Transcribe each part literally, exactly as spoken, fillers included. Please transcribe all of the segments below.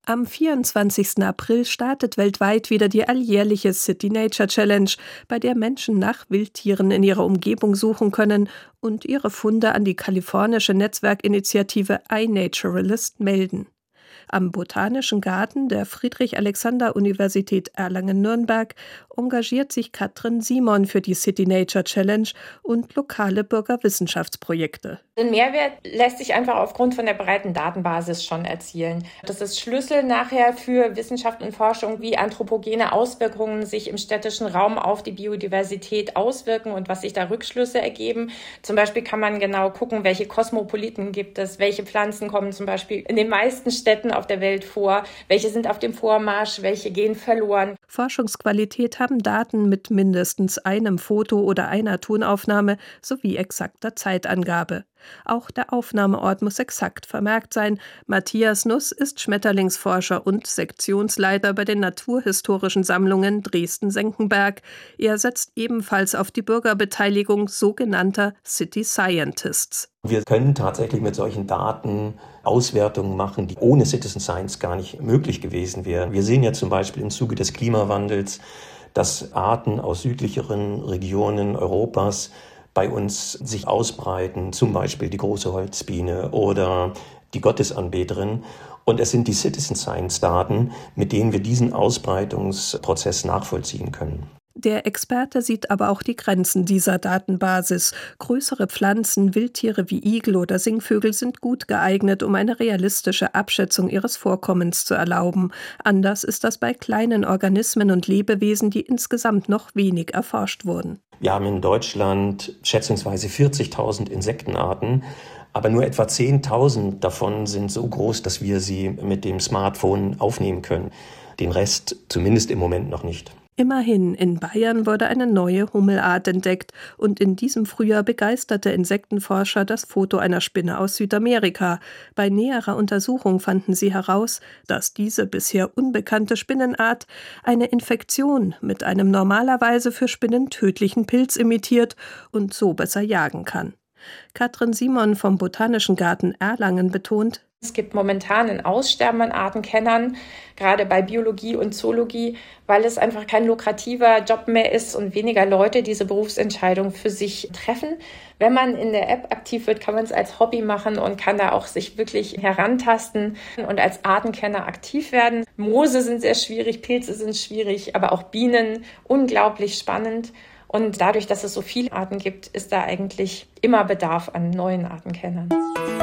Am vierundzwanzigsten April startet weltweit wieder die alljährliche City Nature Challenge, bei der Menschen nach Wildtieren in ihrer Umgebung suchen können und ihre Funde an die kalifornische Netzwerkinitiative iNaturalist melden. Am Botanischen Garten der Friedrich-Alexander-Universität Erlangen-Nürnberg engagiert sich Katrin Simon für die City Nature Challenge und lokale Bürgerwissenschaftsprojekte. Den Mehrwert lässt sich einfach aufgrund von der breiten Datenbasis schon erzielen. Das ist Schlüssel nachher für Wissenschaft und Forschung, wie anthropogene Auswirkungen sich im städtischen Raum auf die Biodiversität auswirken und was sich da Rückschlüsse ergeben. Zum Beispiel kann man genau gucken, welche Kosmopoliten gibt es, welche Pflanzen kommen zum Beispiel in den meisten Städten auf der Welt vor, welche sind auf dem Vormarsch, welche gehen verloren. Forschungsqualität haben Daten mit mindestens einem Foto oder einer Tonaufnahme sowie exakter Zeitangabe. Auch der Aufnahmeort muss exakt vermerkt sein. Matthias Nuss ist Schmetterlingsforscher und Sektionsleiter bei den Naturhistorischen Sammlungen Dresden-Senckenberg. Er setzt ebenfalls auf die Bürgerbeteiligung sogenannter City Scientists. Wir können tatsächlich mit solchen Daten Auswertungen machen, die ohne Citizen Science gar nicht möglich gewesen wären. Wir sehen ja zum Beispiel im Zuge des Klimawandels, dass Arten aus südlicheren Regionen Europas bei uns sich ausbreiten, zum Beispiel die große Holzbiene oder die Gottesanbeterin. Und es sind die Citizen Science Daten, mit denen wir diesen Ausbreitungsprozess nachvollziehen können. Der Experte sieht aber auch die Grenzen dieser Datenbasis. Größere Pflanzen, Wildtiere wie Igel oder Singvögel sind gut geeignet, um eine realistische Abschätzung ihres Vorkommens zu erlauben. Anders ist das bei kleinen Organismen und Lebewesen, die insgesamt noch wenig erforscht wurden. Wir haben in Deutschland schätzungsweise vierzigtausend Insektenarten, aber nur etwa zehntausend davon sind so groß, dass wir sie mit dem Smartphone aufnehmen können. Den Rest zumindest im Moment noch nicht. Immerhin, in Bayern wurde eine neue Hummelart entdeckt und in diesem Frühjahr begeisterte Insektenforscher das Foto einer Spinne aus Südamerika. Bei näherer Untersuchung fanden sie heraus, dass diese bisher unbekannte Spinnenart eine Infektion mit einem normalerweise für Spinnen tödlichen Pilz imitiert und so besser jagen kann. Katrin Simon vom Botanischen Garten Erlangen betont: Es gibt momentan ein Aussterben an Artenkennern, gerade bei Biologie und Zoologie, weil es einfach kein lukrativer Job mehr ist und weniger Leute diese Berufsentscheidung für sich treffen. Wenn man in der App aktiv wird, kann man es als Hobby machen und kann da auch sich wirklich herantasten und als Artenkenner aktiv werden. Moose sind sehr schwierig, Pilze sind schwierig, aber auch Bienen unglaublich spannend. Und dadurch, dass es so viele Arten gibt, ist da eigentlich immer Bedarf an neuen Artenkennern.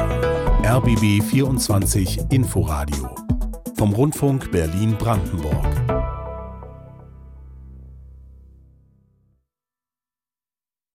R B B vierundzwanzig Inforadio vom Rundfunk Berlin-Brandenburg.